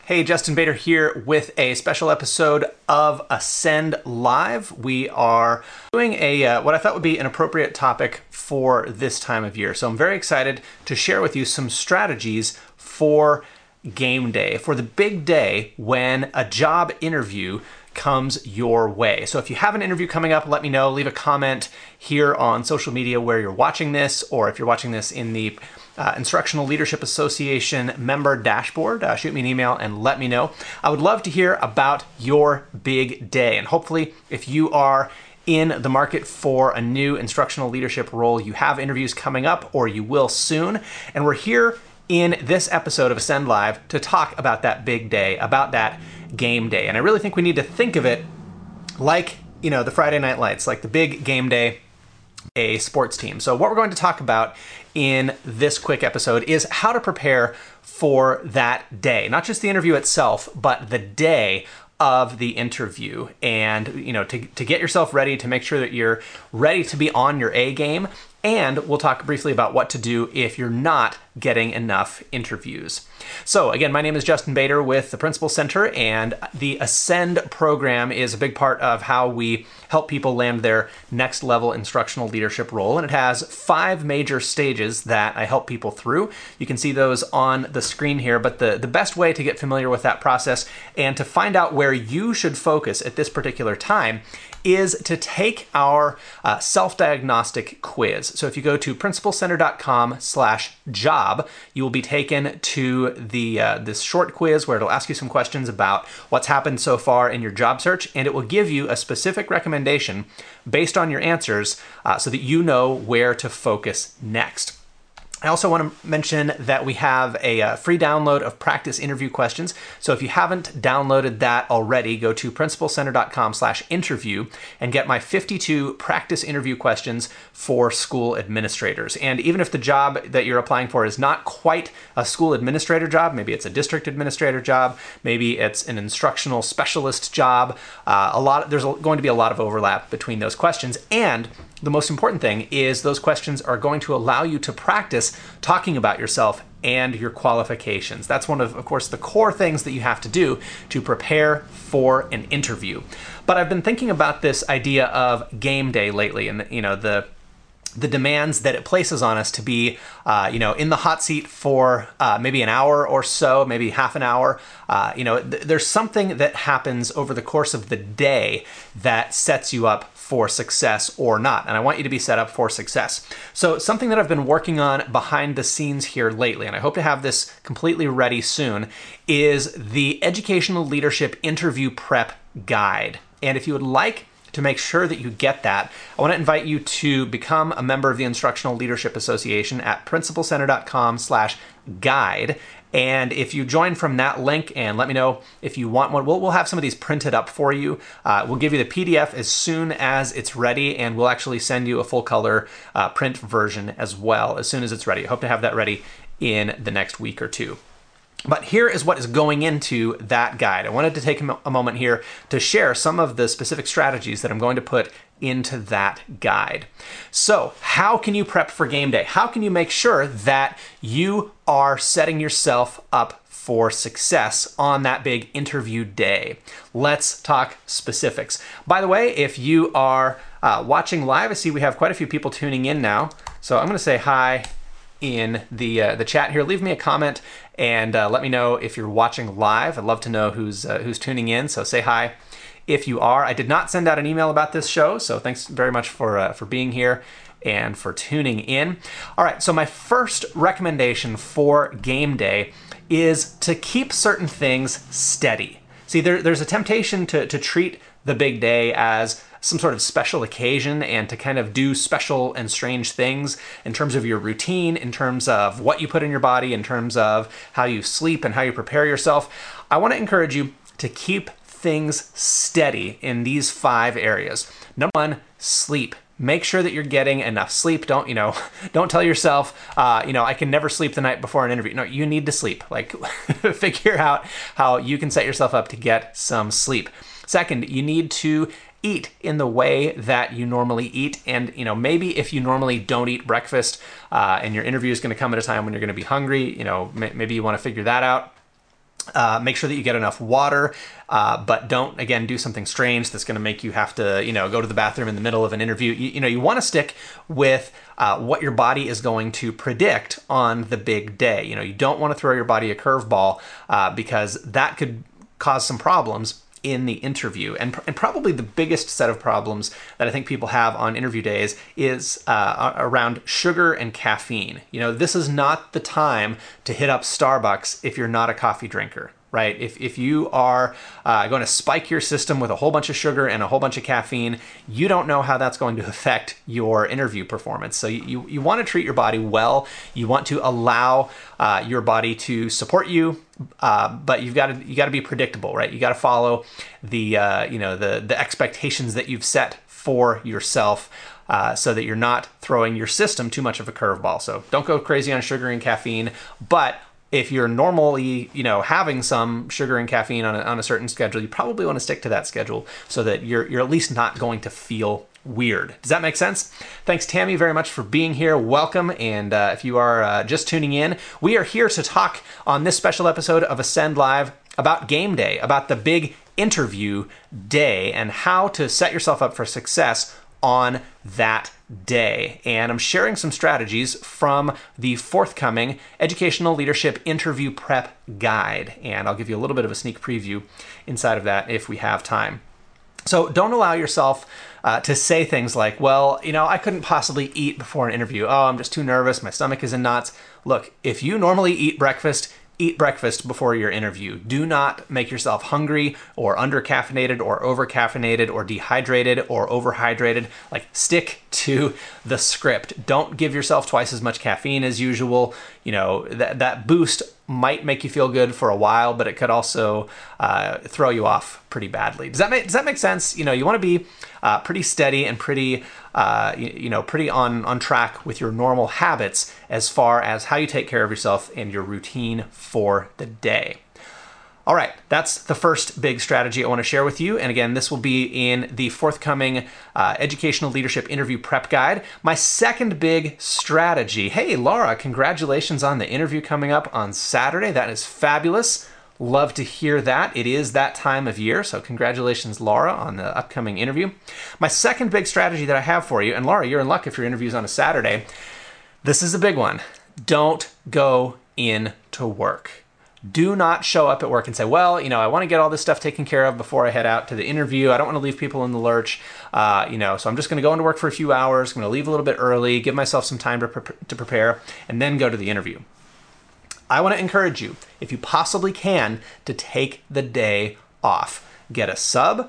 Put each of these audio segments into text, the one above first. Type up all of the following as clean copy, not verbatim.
Hey, Justin Bader here with a special episode of Ascend Live. We are doing what I thought would be an appropriate topic for this time of year. So I'm very excited to share with you some strategies for game day, for the big day when a job interview comes your way. So if you have an interview coming up, let me know. Leave a comment here on social media where you're watching this, or if you're watching this in the Instructional Leadership Association member dashboard, shoot me an email and let me know. I would love to hear about your big day. And hopefully, if you are in the market for a new instructional leadership role, you have interviews coming up, or you will soon. And we're here in this episode of Ascend Live to talk about that big day, about that game day. And I really think we need to think of it like, the Friday Night Lights, like the big game day, a sports team. So what we're going to talk about in this quick episode is how to prepare for that day, not just the interview itself, but the day of the interview, and to get yourself ready, to make sure that you're ready to be on your A game. And we'll talk briefly about what to do if you're not getting enough interviews. So again, my name is Justin Bader with the Principal Center, and the Ascend program is a big part of how we help people land their next level instructional leadership role. And it has 5 major stages that I help people through. You can see those on the screen here, but the best way to get familiar with that process and to find out where you should focus at this particular time is to take our self-diagnostic quiz. So if you go to principalcenter.com/job, you will be taken to this short quiz where it'll ask you some questions about what's happened so far in your job search, and it will give you a specific recommendation based on your answers so that you know where to focus next. I also want to mention that we have a free download of practice interview questions. So if you haven't downloaded that already, go to principalcenter.com/interview and get my 52 practice interview questions for school administrators. And even if the job that you're applying for is not quite a school administrator job, maybe it's a district administrator job, maybe it's an instructional specialist job, there's going to be a lot of overlap between those questions. And the most important thing is those questions are going to allow you to practice talking about yourself and your qualifications. That's one of course, the core things that you have to do to prepare for an interview. But I've been thinking about this idea of game day lately, and the demands that it places on us to be, in the hot seat for maybe an hour or so, maybe half an hour. There's something that happens over the course of the day that sets you up for success or not. And I want you to be set up for success. So something that I've been working on behind the scenes here lately, and I hope to have this completely ready soon, is the Educational Leadership Interview Prep Guide. And if you would like to make sure that you get that, I want to invite you to become a member of the Instructional Leadership Association at principalcenter.com/guide. And if you join from that link and let me know if you want one, we'll have some of these printed up for you. We'll give you the PDF as soon as it's ready, and we'll actually send you a full color print version as well as soon as it's ready. I hope to have that ready in the next week or two. But here is what is going into that guide. I wanted to take a moment here to share some of the specific strategies that I'm going to put into that guide. So, how can you prep for game day? How can you make sure that you are setting yourself up for success on that big interview day? Let's talk specifics. By the way, if you are watching live, I see we have quite a few people tuning in now. So I'm going to say hi in the chat here. Leave me a comment and let me know if you're watching live. I'd love to know who's tuning in, so say hi if you are. I did not send out an email about this show, so thanks very much for being here and for tuning in. All right, so my first recommendation for game day is to keep certain things steady. See, there's a temptation to treat the big day as some sort of special occasion and to kind of do special and strange things in terms of your routine, in terms of what you put in your body, in terms of how you sleep and how you prepare yourself. I want to encourage you to keep things steady in these 5 areas. Number 1, sleep. Make sure that you're getting enough sleep. Don't tell yourself, I can never sleep the night before an interview. No, you need to sleep. Figure out how you can set yourself up to get some sleep. Second, you need to eat in the way that you normally eat. And, maybe if you normally don't eat breakfast and your interview is going to come at a time when you're going to be hungry, maybe you want to figure that out. Make sure that you get enough water, but don't, again, do something strange that's going to make you have to, go to the bathroom in the middle of an interview. You want to stick with what your body is going to predict on the big day. You don't want to throw your body a curveball because that could cause some problems in the interview. And probably the biggest set of problems that I think people have on interview days is around sugar and caffeine. This is not the time to hit up Starbucks if you're not a coffee drinker, right? If you are going to spike your system with a whole bunch of sugar and a whole bunch of caffeine, you don't know how that's going to affect your interview performance. So you want to treat your body well. You want to allow your body to support you, but you got to be predictable, right? You got to follow the the expectations that you've set for yourself. So that you're not throwing your system too much of a curveball. So don't go crazy on sugar and caffeine, but if you're normally, having some sugar and caffeine on a certain schedule, you probably want to stick to that schedule so that you're at least not going to feel weird. Does that make sense? Thanks, Tammy, very much for being here. Welcome. And if you are just tuning in, we are here to talk on this special episode of Ascend Live about game day, about the big interview day and how to set yourself up for success on that day. And I'm sharing some strategies from the forthcoming Educational Leadership Interview Prep Guide. And I'll give you a little bit of a sneak preview inside of that if we have time. So don't allow yourself to say things like, well, I couldn't possibly eat before an interview. Oh, I'm just too nervous. My stomach is in knots. Look, if you normally eat breakfast before your interview. Do not make yourself hungry or under-caffeinated or over-caffeinated or dehydrated or overhydrated. Stick to the script. Don't give yourself twice as much caffeine as usual. That boost might make you feel good for a while, but it could also throw you off pretty badly. Does that make sense? You want to be pretty steady and pretty pretty on track with your normal habits as far as how you take care of yourself and your routine for the day. All right, that's the first big strategy I want to share with you. And again, this will be in the forthcoming Educational Leadership Interview Prep Guide. My second big strategy. Hey, Laura, congratulations on the interview coming up on Saturday. That is fabulous. Love to hear that. It is that time of year, so congratulations, Laura, on the upcoming interview. My second big strategy that I have for you, and Laura, you're in luck if your interview's on a Saturday. This is a big one. Don't go into work. Do not show up at work and say, well, I want to get all this stuff taken care of before I head out to the interview. I don't want to leave people in the lurch, so I'm just going to go into work for a few hours. I'm going to leave a little bit early, give myself some time to prepare, and then go to the interview. I want to encourage you, if you possibly can, to take the day off. Get a sub,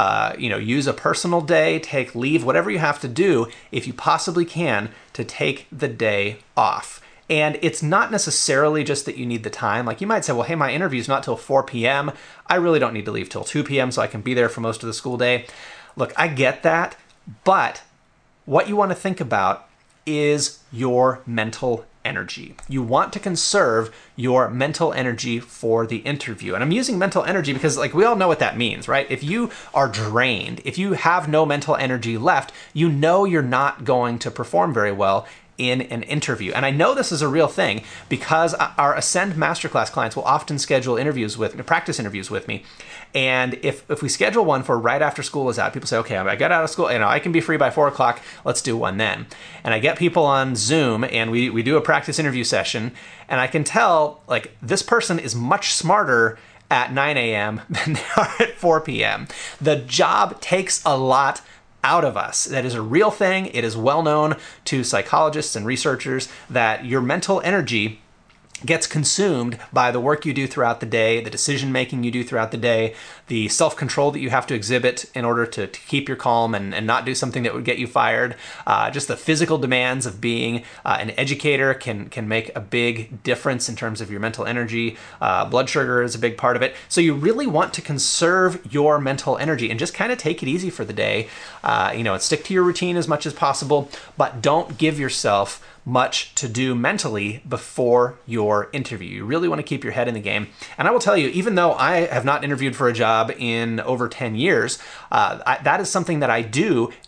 use a personal day, take leave, whatever you have to do, if you possibly can, to take the day off. And it's not necessarily just that you need the time. You might say, well, hey, my interview's not till 4 p.m. I really don't need to leave till 2 p.m. so I can be there for most of the school day. Look, I get that, but what you want to think about is your mental energy. You want to conserve your mental energy for the interview. And I'm using mental energy because we all know what that means, right? If you are drained, if you have no mental energy left, you're not going to perform very well in an interview. And I know this is a real thing because our Ascend Masterclass clients will often schedule practice interviews with me. And if we schedule one for right after school is out, people say, okay, I got out of school, I can be free by 4 o'clock, let's do one then. And I get people on Zoom and we do a practice interview session, and I can tell this person is much smarter at 9 a.m. than they are at 4 p.m. The job takes a lot out of us. That is a real thing. It is well known to psychologists and researchers that your mental energy gets consumed by the work you do throughout the day, the decision-making you do throughout the day, the self-control that you have to exhibit in order to keep your calm and not do something that would get you fired. Just the physical demands of being an educator can make a big difference in terms of your mental energy. Blood sugar is a big part of it. So you really want to conserve your mental energy and just kind of take it easy for the day, and stick to your routine as much as possible, but don't give yourself much to do mentally before your interview. You really want to keep your head in the game. And I will tell you, even though I have not interviewed for a job in over 10 years, that is something that I do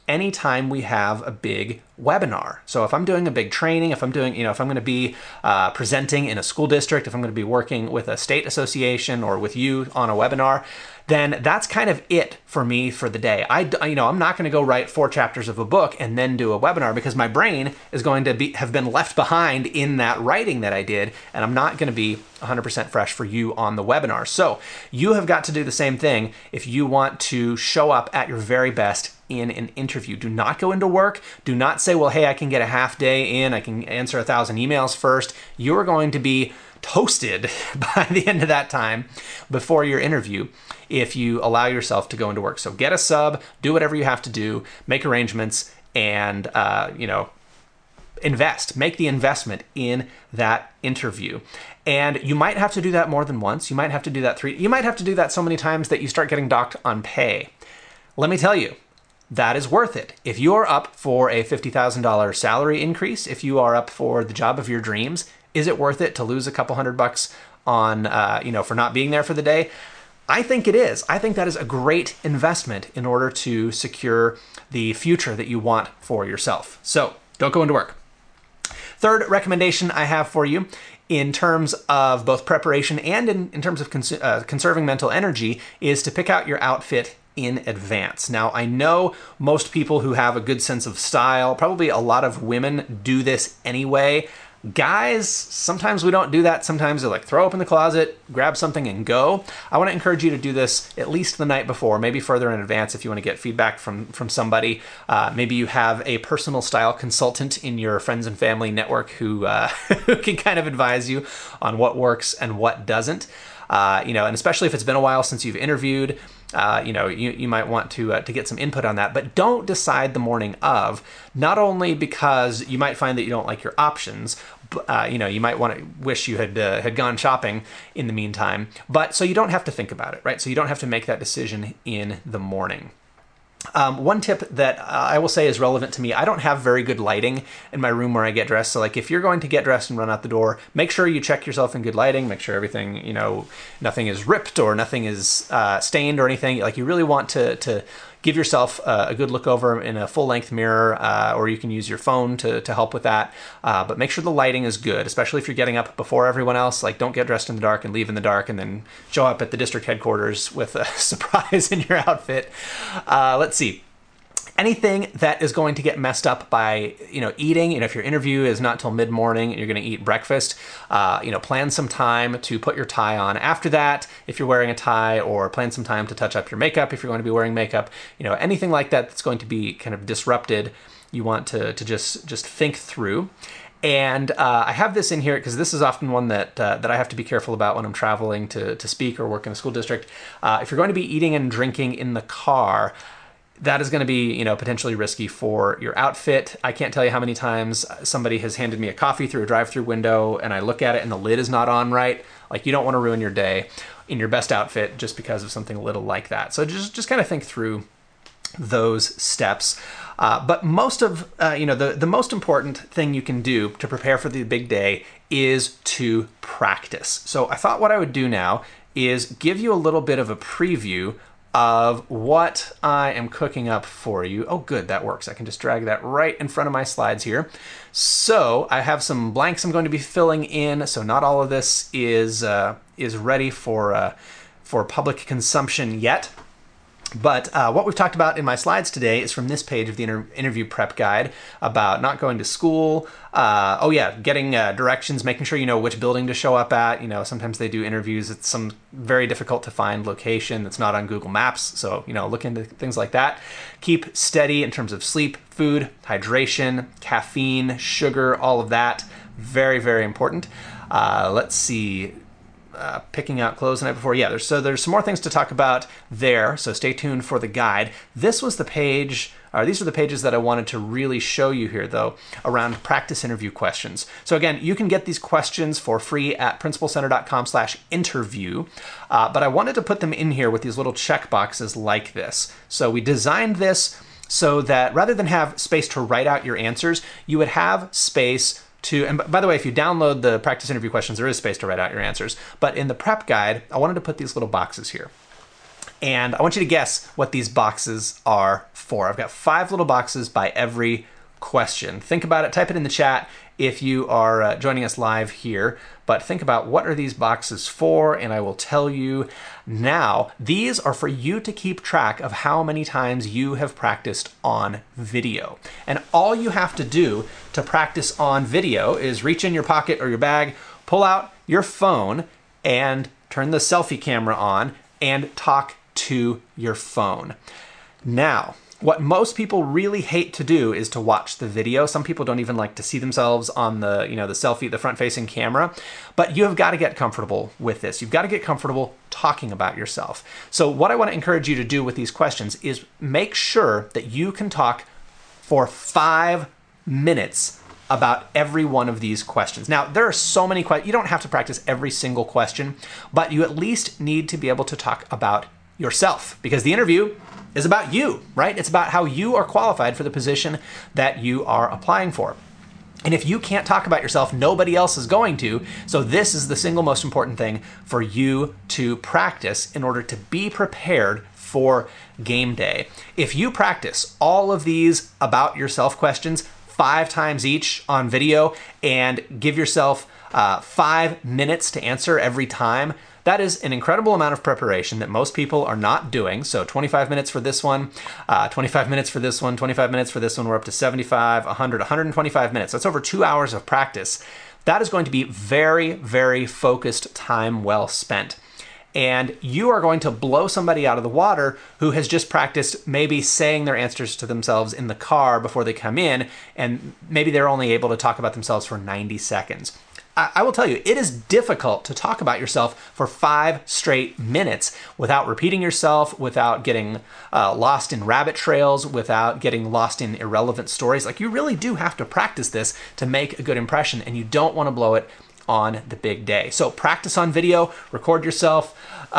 anytime we have a big webinar. So if I'm doing a big training, if I'm doing, if I'm going to be presenting in a school district, if I'm going to be working with a state association or with you on a webinar, then that's kind of it for me for the day. I'm not going to go write 4 chapters of a book and then do a webinar, because my brain is going to have been left behind in that writing that I did, and I'm not going to be 100% fresh for you on the webinar. So you have got to do the same thing if you want to show up at your very best in an interview. Do not go into work. Do not say, well, hey, I can get a half day in, I can answer 1,000 emails first. You're going to be toasted by the end of that time before your interview if you allow yourself to go into work. So get a sub, do whatever you have to do, make arrangements, and invest. Make the investment in that interview. And you might have to do that more than once. You might have to do that 3. You might have to do that so many times that you start getting docked on pay. Let me tell you, that is worth it. If you are up for a $50,000 salary increase, if you are up for the job of your dreams, is it worth it to lose a couple $100 on, for not being there for the day? I think it is. I think that is a great investment in order to secure the future that you want for yourself. So don't go into work. Third recommendation I have for you in terms of both preparation and in terms of conserving mental energy is to pick out your outfit in advance. Now, I know most people who have a good sense of style, probably a lot of women do this anyway. Guys, sometimes we don't do that. Sometimes they like throw open the closet, grab something and go. I want to encourage you to do this at least the night before, maybe further in advance if you want to get feedback from somebody. Maybe you have a personal style consultant in your friends and family network who can kind of advise you on what works and what doesn't. And especially if it's been a while since you've interviewed, you might want to get some input on that. But don't decide the morning of, not only because you might find that you don't like your options, you might want to wish you had gone shopping in the meantime, but so you don't have to think about it, right? So you don't have to make that decision in the morning. One tip that I will say is relevant to me, I don't have very good lighting in my room where I get dressed. So like if you're going to get dressed and run out the door, make sure you check yourself in good lighting, make sure everything, nothing is ripped or nothing is stained or anything. Like you really want to give yourself a good look over in a full-length mirror, or you can use your phone to help with that. But make sure the lighting is good, especially if you're getting up before everyone else. Like, don't get dressed in the dark and leave in the dark and then show up at the district headquarters with a surprise in your outfit. Let's see. Anything that is going to get messed up by, eating, if your interview is not till mid-morning and you're going to eat breakfast, plan some time to put your tie on after that if you're wearing a tie, or plan some time to touch up your makeup if you're going to be wearing makeup. Anything like that that's going to be kind of disrupted, you want to just think through. And I have this in here because this is often one that I have to be careful about when I'm traveling to speak or work in a school district. If you're going to be eating and drinking in the car, that is going to be, potentially risky for your outfit. I can't tell you how many times somebody has handed me a coffee through a drive-through window and I look at it and the lid is not on right. Like, you don't want to ruin your day in your best outfit just because of something little like that. So just kind of think through those steps. But most of, the most important thing you can do to prepare for the big day is to practice. So I thought what I would do now is give you a little bit of a preview of what I am cooking up for you. Oh, good, that works. I can just drag that right in front of my slides here. So I have some blanks I'm going to be filling in. So not all of this is ready for public consumption yet. But what we've talked about in my slides today is from this page of the interview prep guide about not going to school. Getting directions, making sure you know which building to show up at. Sometimes they do interviews at some very difficult to find location that's not on Google Maps. So, look into things like that. Keep steady in terms of sleep, food, hydration, caffeine, sugar, all of that. Very, very important. Let's see. Picking out clothes the night before. Yeah, there's some more things to talk about there, so stay tuned for the guide. This was the page, or these are the pages that I wanted to really show you here, though, around practice interview questions. So again, you can get these questions for free at principalcenter.com/interview, but I wanted to put them in here with these little check boxes like this. So we designed this so that rather than have space to write out your answers, you would have space to, and by the way, if you download the practice interview questions, there is space to write out your answers. But in the prep guide, I wanted to put these little boxes here. And I want you to guess what these boxes are for. I've got 5 little boxes by every question. Think about it, type it in the chat if you are joining us live here, but think about what are these boxes for, and I will tell you now. These are for you to keep track of how many times you have practiced on video. And all you have to do to practice on video is reach in your pocket or your bag, pull out your phone, and turn the selfie camera on and talk to your phone. Now, what most people really hate to do is to watch the video. Some people don't even like to see themselves on the, the selfie, the front-facing camera, but you have got to get comfortable with this. You've got to get comfortable talking about yourself. So what I want to encourage you to do with these questions is make sure that you can talk for 5 minutes about every one of these questions. Now, there are so many questions. You don't have to practice every single question, but you at least need to be able to talk about yourself, because the interview is about you, right? It's about how you are qualified for the position that you are applying for. And if you can't talk about yourself, nobody else is going to. So this is the single most important thing for you to practice in order to be prepared for game day. If you practice all of these about yourself questions 5 times each on video and give yourself 5 minutes to answer every time, that is an incredible amount of preparation that most people are not doing. So 25 minutes for this one, 25 minutes for this one, 25 minutes for this one. We're up to 75, 100, 125 minutes. That's over 2 hours of practice. That is going to be very, very focused time well spent. And you are going to blow somebody out of the water who has just practiced maybe saying their answers to themselves in the car before they come in, and maybe they're only able to talk about themselves for 90 seconds. I will tell you, it is difficult to talk about yourself for 5 straight minutes without repeating yourself, without getting lost in rabbit trails, without getting lost in irrelevant stories. Like, you really do have to practice this to make a good impression, and you don't want to blow it on the big day. So practice on video, record yourself.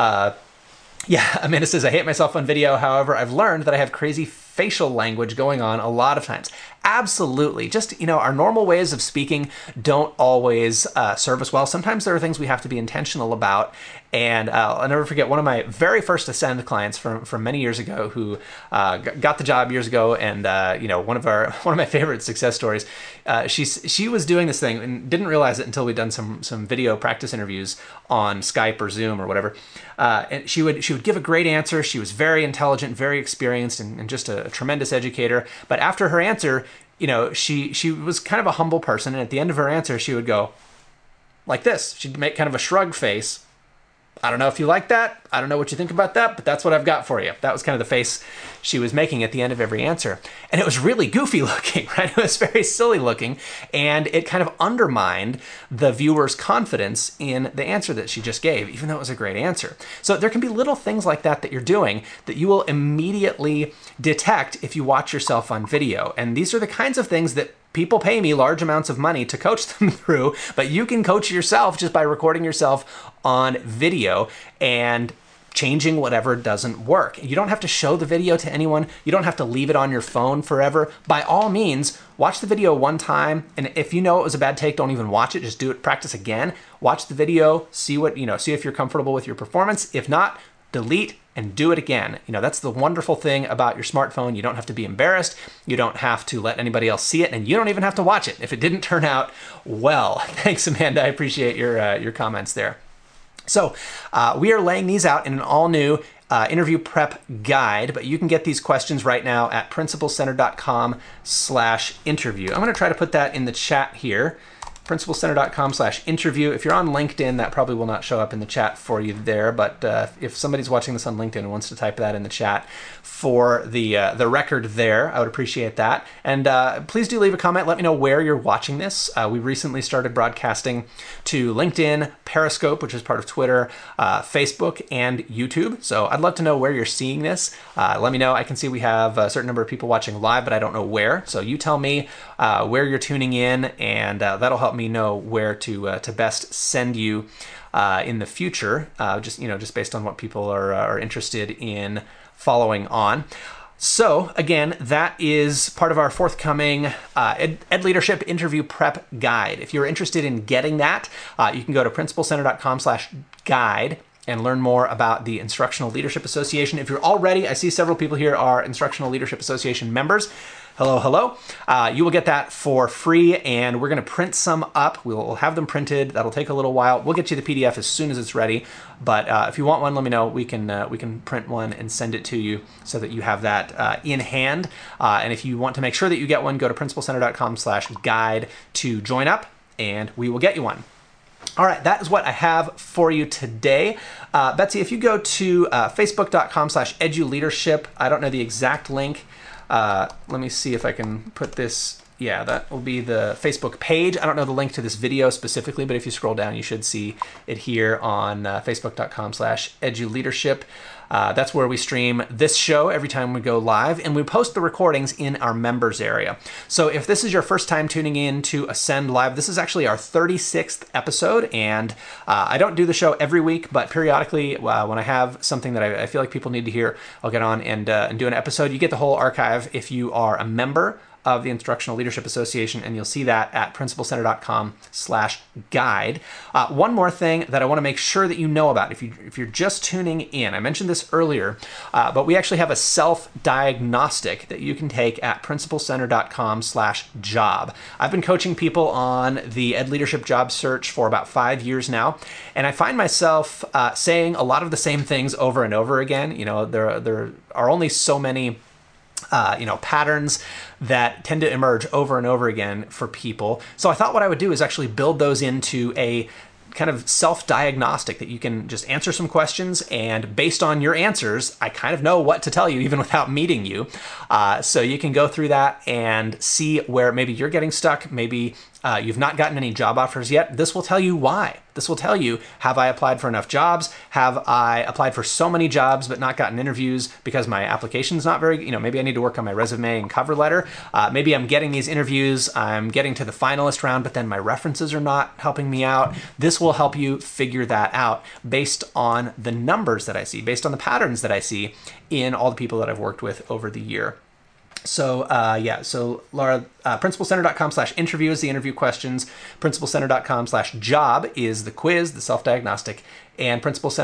Yeah, Amanda says, I hate myself on video. However, I've learned that I have crazy facial language going on a lot of times. Absolutely. Just, our normal ways of speaking don't always serve us well. Sometimes there are things we have to be intentional about. And I'll never forget one of my very first Ascend clients from many years ago who got the job years ago. And, one of my favorite success stories, she was doing this thing and didn't realize it until we'd done some video practice interviews on Skype or Zoom or whatever. And she would give a great answer. She was very intelligent, very experienced, and just a tremendous educator. But after her answer, she was kind of a humble person. And at the end of her answer, she would go like this. She'd make kind of a shrug face. I don't know if you like that. I don't know what you think about that, but that's what I've got for you. That was kind of the face she was making at the end of every answer. And it was really goofy looking, right? It was very silly looking, and it kind of undermined the viewer's confidence in the answer that she just gave, even though it was a great answer. So there can be little things like that you're doing that you will immediately detect if you watch yourself on video. And these are the kinds of things that people pay me large amounts of money to coach them through, but you can coach yourself just by recording yourself on video and changing whatever doesn't work. You don't have to show the video to anyone. You don't have to leave it on your phone forever. By all means, watch the video one time, and if you know it was a bad take, don't even watch it. Just do it, practice again. Watch the video, see if you're comfortable with your performance. If not, delete and do it again. That's the wonderful thing about your smartphone. You don't have to be embarrassed. You don't have to let anybody else see it, and you don't even have to watch it if it didn't turn out well. Thanks, Amanda. I appreciate your comments there. So we are laying these out in an all-new interview prep guide, but you can get these questions right now at principalcenter.com/interview. I'm going to try to put that in the chat here. principalcenter.com/interview. If you're on LinkedIn, that probably will not show up in the chat for you there, but if somebody's watching this on LinkedIn and wants to type that in the chat for the record there, I would appreciate that. And please do leave a comment. Let me know where you're watching this. We recently started broadcasting to LinkedIn, Periscope, which is part of Twitter, Facebook, and YouTube. So I'd love to know where you're seeing this. Let me know. I can see we have a certain number of people watching live, but I don't know where. So you tell me where you're tuning in, and that'll help me know where to best send you in the future, just based on what people are interested in following on. So again, that is part of our forthcoming Ed Leadership Interview Prep Guide. If you're interested in getting that, you can go to principalcenter.com/guide. and learn more about the Instructional Leadership Association. If you're already, I see several people here are Instructional Leadership Association members. Hello, hello. You will get that for free, and we're going to print some up. We'll have them printed. That'll take a little while. We'll get you the PDF as soon as it's ready. But if you want one, let me know. We can print one and send it to you so that you have that in hand. And if you want to make sure that you get one, go to principalcenter.com/guide to join up, and we will get you one. All right, that is what I have for you today. Betsy, if you go to facebook.com/eduleadership, I don't know the exact link. Let me see if I can put this. Yeah, that will be the Facebook page. I don't know the link to this video specifically, but if you scroll down, you should see it here on facebook.com/eduleadership. That's where we stream this show every time we go live, and we post the recordings in our members area. So if this is your first time tuning in to Ascend Live, this is actually our 36th episode, and I don't do the show every week, but periodically when I have something that I feel like people need to hear, I'll get on and do an episode. You get the whole archive if you are a member of the Instructional Leadership Association, and you'll see that at principalcenter.com/guide. One more thing that I want to make sure that you know about if you're just tuning in, I mentioned this earlier, but we actually have a self-diagnostic that you can take at principalcenter.com/job. I've been coaching people on the Ed Leadership job search for about 5 years now, and I find myself saying a lot of the same things over and over again. You know, there are only so many patterns that tend to emerge over and over again for people. So I thought what I would do is actually build those into a kind of self-diagnostic that you can just answer some questions, and based on your answers, I kind of know what to tell you even without meeting you. So you can go through that and see where maybe you're getting stuck, maybe you've not gotten any job offers yet. This will tell you why. This will tell you, have I applied for enough jobs? Have I applied for so many jobs but not gotten interviews because my application's not very, maybe I need to work on my resume and cover letter. Maybe I'm getting these interviews, I'm getting to the finalist round, but then my references are not helping me out. This will help you figure that out based on the numbers that I see, based on the patterns that I see in all the people that I've worked with over the year. So so Laura, principalcenter.com/interview is the interview questions, principalcenter.com/job is the quiz, the self-diagnostic, and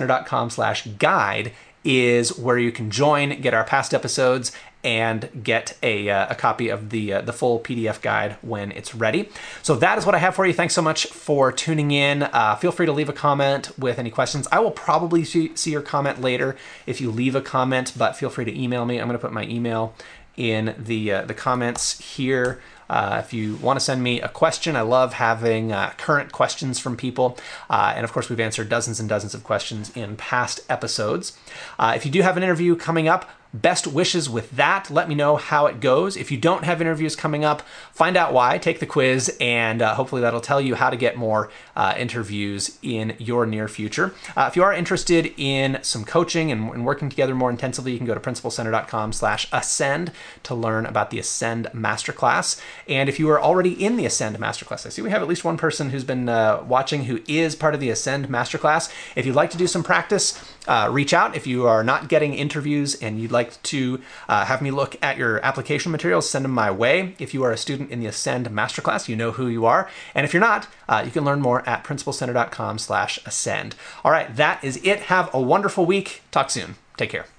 principalcenter.com/guide is where you can join, get our past episodes, and get a copy of the full PDF guide when it's ready. So that is what I have for you. Thanks so much for tuning in. Feel free to leave a comment with any questions. I will probably see your comment later if you leave a comment, but feel free to email me. I'm going to put my email in the comments here. If you want to send me a question, I love having current questions from people. And of course, we've answered dozens and dozens of questions in past episodes. If you do have an interview coming up, best wishes with that. Let me know how it goes. If you don't have interviews coming up, find out why, take the quiz, and hopefully that'll tell you how to get more interviews in your near future. If you are interested in some coaching and working together more intensively, you can go to principalcenter.com/ascend to learn about the Ascend Masterclass. And if you are already in the Ascend Masterclass, I see we have at least one person who's been watching who is part of the Ascend Masterclass. If you'd like to do some practice, reach out. If you are not getting interviews and you'd like to have me look at your application materials, send them my way. If you are a student in the Ascend Masterclass, you know who you are. And if you're not, you can learn more at principalcenter.com/ascend. All right, that is it. Have a wonderful week. Talk soon. Take care.